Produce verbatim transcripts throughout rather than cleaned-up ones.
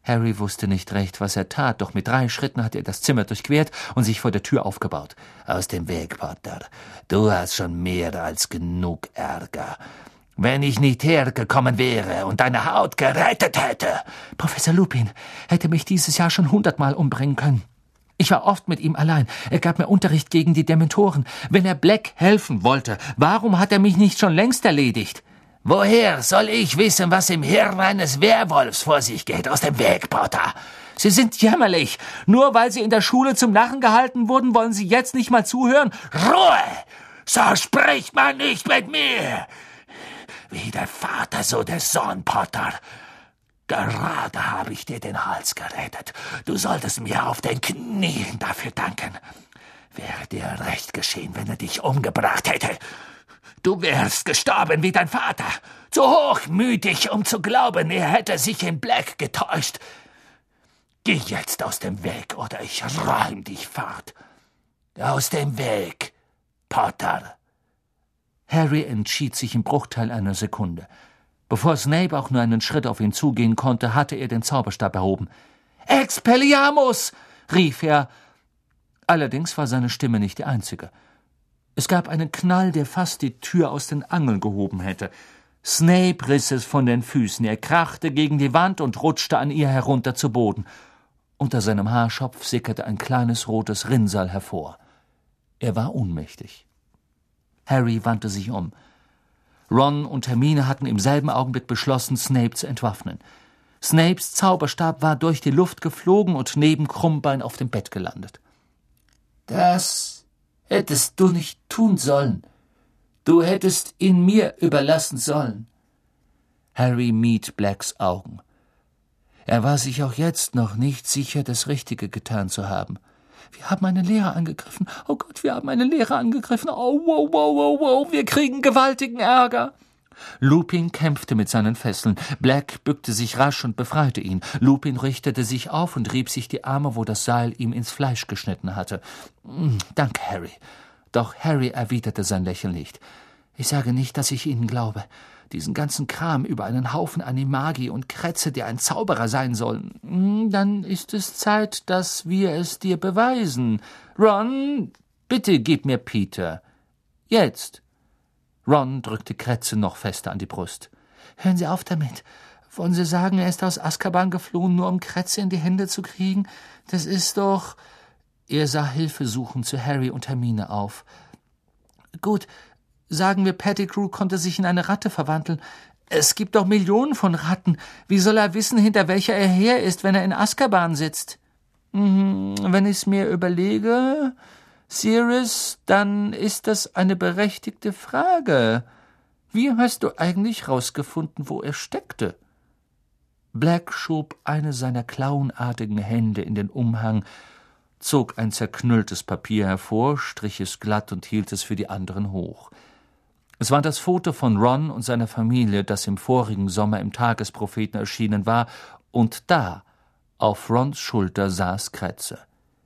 Harry wusste nicht recht, was er tat, doch mit drei Schritten hatte er das Zimmer durchquert und sich vor der Tür aufgebaut. »Aus dem Weg, Potter. Du hast schon mehr als genug Ärger. Wenn ich nicht hergekommen wäre und deine Haut gerettet hätte.« »Professor Lupin hätte mich dieses Jahr schon hundertmal umbringen können. Ich war oft mit ihm allein. Er gab mir Unterricht gegen die Dementoren. Wenn er Black helfen wollte, warum hat er mich nicht schon längst erledigt?« »Woher soll ich wissen, was im Hirn eines Werwolfs vor sich geht? Aus dem Weg, Potter!« »Sie sind jämmerlich. Nur weil Sie in der Schule zum Narren gehalten wurden, wollen Sie jetzt nicht mal zuhören?« »Ruhe! So spricht man nicht mit mir! Wie der Vater, so der Sohn, Potter. Gerade habe ich dir den Hals gerettet. Du solltest mir auf den Knien dafür danken. Wäre dir recht geschehen, wenn er dich umgebracht hätte. Du wärst gestorben wie dein Vater. Zu hochmütig, um zu glauben, er hätte sich in Black getäuscht. Geh jetzt aus dem Weg, oder ich räum dich fort. Aus dem Weg, Potter.« Harry entschied sich im Bruchteil einer Sekunde. Bevor Snape auch nur einen Schritt auf ihn zugehen konnte, hatte er den Zauberstab erhoben. »Expelliarmus!« rief er. Allerdings war seine Stimme nicht die einzige. Es gab einen Knall, der fast die Tür aus den Angeln gehoben hätte. Snape riss es von den Füßen, er krachte gegen die Wand und rutschte an ihr herunter zu Boden. Unter seinem Haarschopf sickerte ein kleines rotes Rinnsal hervor. Er war ohnmächtig. Harry wandte sich um. Ron und Hermine hatten im selben Augenblick beschlossen, Snape zu entwaffnen. Snapes Zauberstab war durch die Luft geflogen und neben Krummbein auf dem Bett gelandet. »Das hättest du nicht tun sollen. Du hättest ihn mir überlassen sollen.« Harry mied Blacks Augen. Er war sich auch jetzt noch nicht sicher, das Richtige getan zu haben. »Wir haben einen Lehrer angegriffen. Oh Gott, wir haben einen Lehrer angegriffen. Oh, wow, wow, wow, wow, wir kriegen gewaltigen Ärger.« Lupin kämpfte mit seinen Fesseln. Black bückte sich rasch und befreite ihn. Lupin richtete sich auf und rieb sich die Arme, wo das Seil ihm ins Fleisch geschnitten hatte. »Danke, Harry.« Doch Harry erwiderte sein Lächeln nicht. »Ich sage nicht, dass ich Ihnen glaube. Diesen ganzen Kram über einen Haufen Animagi und Kretze, der ein Zauberer sein soll. Dann ist es Zeit, dass wir es dir beweisen. Ron, bitte gib mir Peter. Jetzt.« Ron drückte Kretze noch fester an die Brust. »Hören Sie auf damit. Wollen Sie sagen, er ist aus Azkaban geflohen, nur um Kretze in die Hände zu kriegen? Das ist doch...« Er sah hilfesuchend zu Harry und Hermine auf. »Gut, sagen wir, Pettigrew konnte sich in eine Ratte verwandeln. Es gibt doch Millionen von Ratten. Wie soll er wissen, hinter welcher er her ist, wenn er in Azkaban sitzt?« »Mhm, wenn ich's mir überlege, Sirius, dann ist das eine berechtigte Frage. Wie hast du eigentlich rausgefunden, wo er steckte?« Black schob eine seiner klauenartigen Hände in den Umhang, zog ein zerknülltes Papier hervor, strich es glatt und hielt es für die anderen hoch. Es war das Foto von Ron und seiner Familie, das im vorigen Sommer im Tagespropheten erschienen war, und da, auf Rons Schulter, saß Kretze.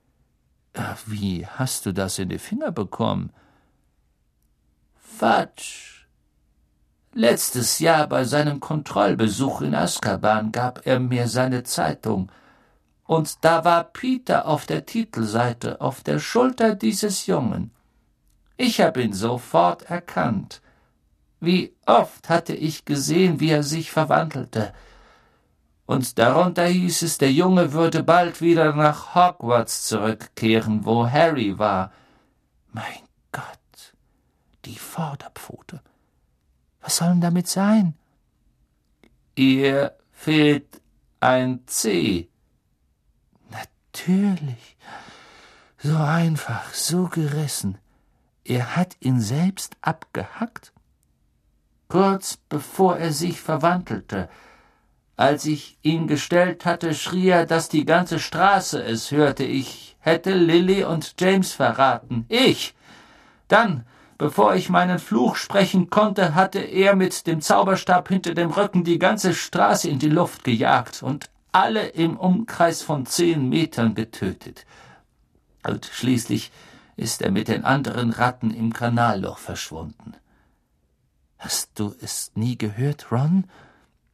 »Wie hast du das in die Finger bekommen?« »Fatsch. Letztes Jahr bei seinem Kontrollbesuch in Azkaban gab er mir seine Zeitung. Und da war Peter auf der Titelseite, auf der Schulter dieses Jungen. Ich habe ihn sofort erkannt. Wie oft hatte ich gesehen, wie er sich verwandelte. Und darunter hieß es, der Junge würde bald wieder nach Hogwarts zurückkehren, wo Harry war. Mein Gott, die Vorderpfote. Was soll denn damit sein?« »Ihr fehlt ein C.« »Natürlich. So einfach, so gerissen. Er hat ihn selbst abgehackt?« »Kurz bevor er sich verwandelte. Als ich ihn gestellt hatte, schrie er, dass die ganze Straße es hörte. Ich hätte Lily und James verraten. Ich! Dann, bevor ich meinen Fluch sprechen konnte, hatte er mit dem Zauberstab hinter dem Rücken die ganze Straße in die Luft gejagt und alle im Umkreis von zehn Metern getötet. Und schließlich ist er mit den anderen Ratten im Kanalloch verschwunden.« »Hast du es nie gehört, Ron?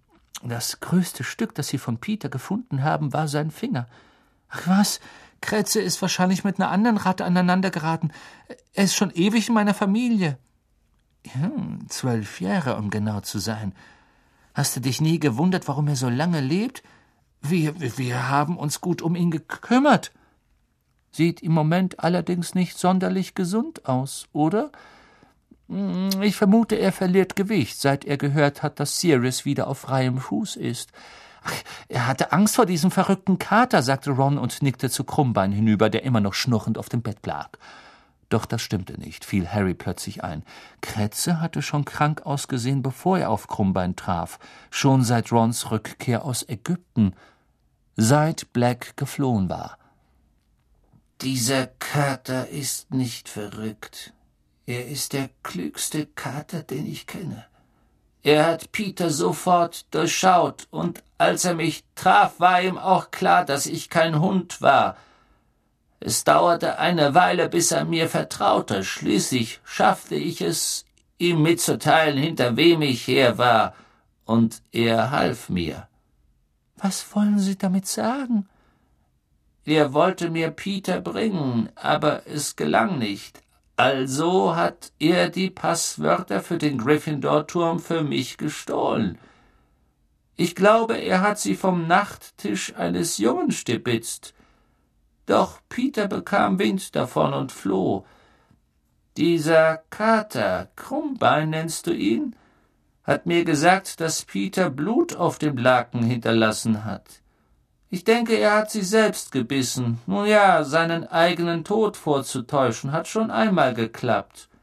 Das größte Stück, das Sie von Peter gefunden haben, war sein Finger. Ach was, Kretze ist wahrscheinlich mit einer anderen Ratte aneinander geraten. Er ist schon ewig in meiner Familie. Ja, zwölf Jahre, um genau zu sein. Hast du dich nie gewundert, warum er so lange lebt? Wir, wir haben uns gut um ihn gekümmert. Sieht im Moment allerdings nicht sonderlich gesund aus, oder? Ich vermute, er verliert Gewicht, seit er gehört hat, dass Sirius wieder auf freiem Fuß ist. Ach, er hatte Angst vor diesem verrückten Kater, sagte Ron und nickte zu Krummbein hinüber, der immer noch schnurrend auf dem Bett lag. Doch das stimmte nicht, fiel Harry plötzlich ein. Kretze hatte schon krank ausgesehen, bevor er auf Krummbein traf, schon seit Rons Rückkehr aus Ägypten, seit Black geflohen war. Dieser Kater ist nicht verrückt. Er ist der klügste Kater, den ich kenne. Er hat Peter sofort durchschaut, und als er mich traf, war ihm auch klar, dass ich kein Hund war. Es dauerte eine Weile, bis er mir vertraute. Schließlich schaffte ich es, ihm mitzuteilen, hinter wem ich her war, und er half mir. Was wollen Sie damit sagen? Er wollte mir Peter bringen, aber es gelang nicht. Also hat er die Passwörter für den Gryffindor-Turm für mich gestohlen. Ich glaube, er hat sie vom Nachttisch eines Jungen stibitzt. Doch Peter bekam Wind davon und floh. Dieser Kater, Krummbein nennst du ihn, hat mir gesagt, dass Peter Blut auf dem Laken hinterlassen hat. Ich denke, er hat sie selbst gebissen. Nun ja, seinen eigenen Tod vorzutäuschen, hat schon einmal geklappt.